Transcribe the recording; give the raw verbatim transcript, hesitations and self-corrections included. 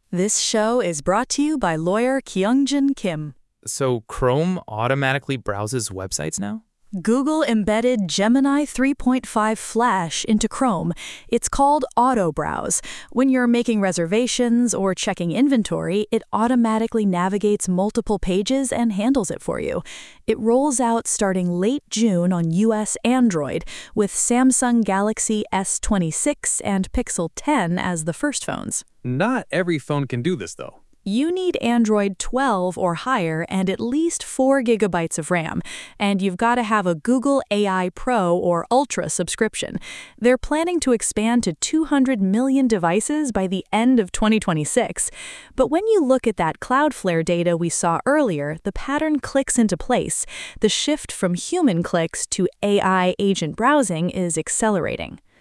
This show is brought to you by lawyer Kyungjin Kim. So Chrome automatically browses websites now? Google embedded Gemini three point five Flash into Chrome. It's called Auto Browse. When you're making reservations or checking inventory, it automatically navigates multiple pages and handles it for you. It rolls out starting late June on U S Android, with Samsung Galaxy S twenty-six and Pixel ten as the first phones. Not every phone can do this, though. You need Android twelve or higher and at least four gigabytes of RAM, and you've got to have a Google A I Pro or Ultra subscription. They're planning to expand to two hundred million devices by the end of twenty twenty-six. But when you look at that Cloudflare data we saw earlier, the pattern clicks into place. The shift from human clicks to A I agent browsing is accelerating.